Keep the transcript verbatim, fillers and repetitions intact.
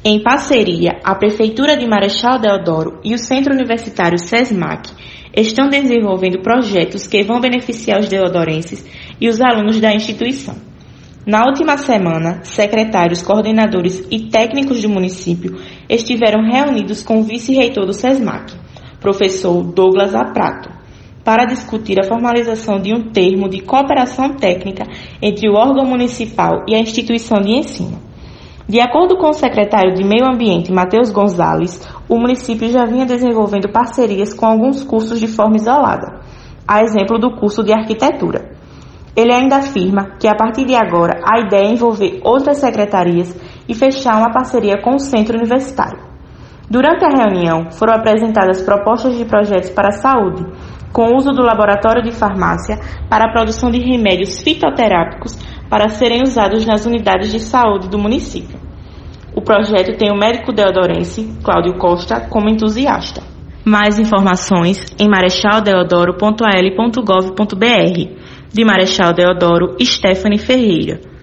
Em parceria, a Prefeitura de Marechal Deodoro e o Centro Universitário SESMAC estão desenvolvendo projetos que vão beneficiar os deodorenses e os alunos da instituição. Na última semana, secretários, coordenadores e técnicos do município estiveram reunidos com o vice-reitor do SESMAC, professor Douglas Aprato, para discutir a formalização de um termo de cooperação técnica entre o órgão municipal e a instituição de ensino. De acordo com o secretário de Meio Ambiente, Matheus Gonzalez, o município já vinha desenvolvendo parcerias com alguns cursos de forma isolada, a exemplo do curso de arquitetura. Ele ainda afirma que, a partir de agora, a ideia é envolver outras secretarias e fechar uma parceria com o centro universitário. Durante a reunião, foram apresentadas propostas de projetos para a saúde, com o uso do laboratório de farmácia para a produção de remédios fitoterápicos para serem usados nas unidades de saúde do município. O projeto tem o médico deodorense, Cláudio Costa, como entusiasta. Mais informações em marechal deodoro ponto a l ponto gov ponto b r. De Marechal Deodoro, Stephanie Ferreira.